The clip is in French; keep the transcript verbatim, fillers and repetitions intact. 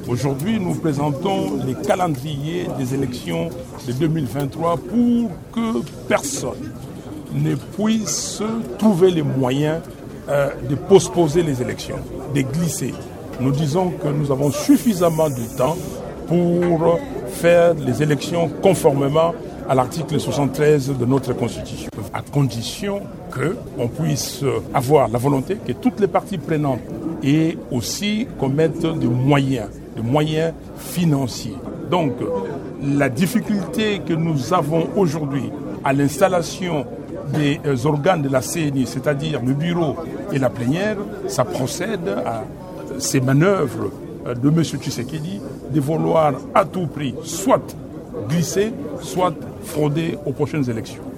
Aujourd'hui, nous présentons les calendriers des élections de deux mille vingt-trois pour que personne ne puisse trouver les moyens euh, de postposer les élections, de glisser. Nous disons que nous avons suffisamment de temps pour faire les élections conformément à l'article soixante-treize de notre Constitution, à condition qu'on puisse avoir la volonté que toutes les parties prenantes et aussi qu'on mette des moyens, des moyens financiers. Donc, la difficulté que nous avons aujourd'hui à l'installation des organes de la C N I, c'est-à-dire le bureau et la plénière, ça procède à ces manœuvres de M. Tshisekedi de vouloir à tout prix soit glisser, soit frauder aux prochaines élections.